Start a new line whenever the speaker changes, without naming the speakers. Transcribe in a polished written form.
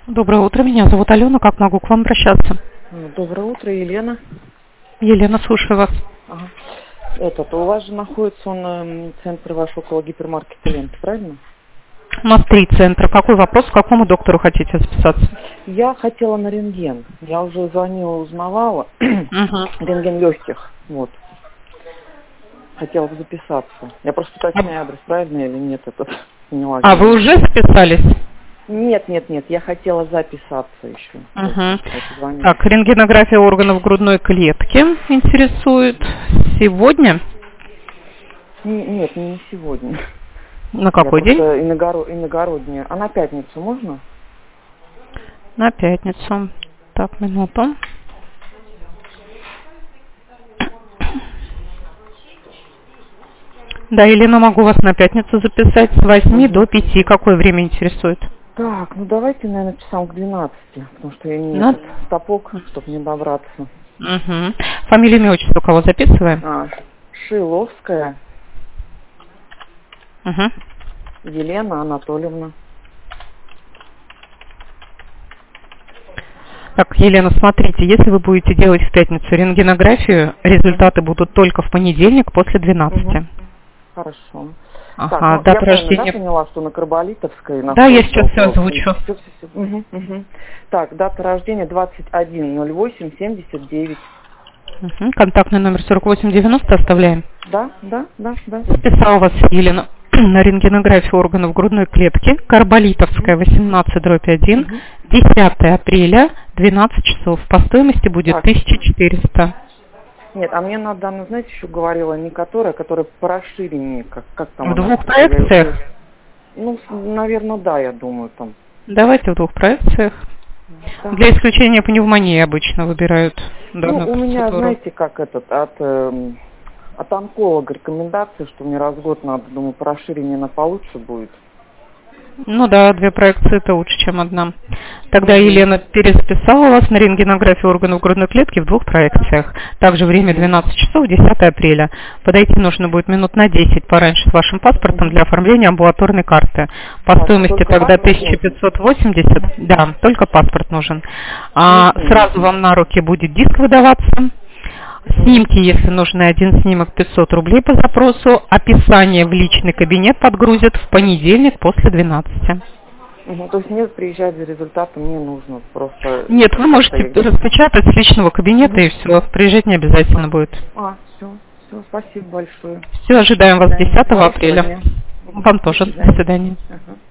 Доброе утро, меня зовут Алена, как могу к вам обращаться?
Доброе утро, Елена.
Елена, слушаю вас.
Ага. У вас же находится центр ваш около гипермаркета «Лента», правильно?
У нас 3 центра. Какой вопрос, к какому доктору хотите записаться?
Я хотела на рентген. Я уже звонила, узнавала. Рентген легких. Вот. Хотела бы записаться. Я просто уточняю адрес, правильно или нет, не важно.
А вы уже записались?
Нет, я хотела записаться еще.
Так, рентгенография органов грудной клетки интересует. Сегодня?
Нет, не сегодня.
На какой день?
Иногородняя. А на пятницу можно?
На пятницу. Так, минуту. Да, Елена, могу вас на пятницу записать с 8 до 5. Какое время интересует?
Так, давайте, наверное, часам к 12, потому что я не стопок, чтобы не добраться.
Фамилия, имя, отчество кого записываем?
Шиловская Елена Анатольевна.
Так, Елена, смотрите, если вы будете делать в пятницу рентгенографию, результаты будут только в понедельник после 12.
Хорошо.
Ага,
так, дата рождения... Я поняла, что на Карболитовской...
Да, я сейчас все озвучу.
Все. Так, дата рождения 21.08.79.
Контактный номер 4890 оставляем?
Да.
Записала вас, Елена, на рентгенографию органов грудной клетки. Карболитовская, 18/1, 10 апреля, 12 часов. По стоимости будет 1400.
Нет, а мне надо, знаете, еще говорила, не которая по расширению, как там...
В 2 проекциях?
Наверное, да, я думаю, там.
Давайте в 2 проекциях. Да. Для исключения пневмонии обычно выбирают данную
у меня, знаете, как от онколога рекомендации, что мне раз в год надо, думаю, по расширению она получше будет.
Да, 2 проекции это лучше, чем 1. Тогда Елена перезаписала вас на рентгенографию органов грудной клетки в 2 проекциях. Также время 12 часов, 10 апреля. Подойти нужно будет минут на 10 пораньше с вашим паспортом для оформления амбулаторной карты. По стоимости тогда 1580. Да, только паспорт нужен. Сразу вам на руки будет диск выдаваться. Снимки, если нужны, 1 снимок 500 рублей по запросу. Описание в личный кабинет подгрузят в понедельник после 12.
То есть мне приезжать за результатом не нужно просто...
Нет, вы можете распечатать с личного кабинета и все. Приезжать не обязательно будет.
Все, спасибо большое.
Все, ожидаем вас 10 апреля. Вам тоже. До свидания.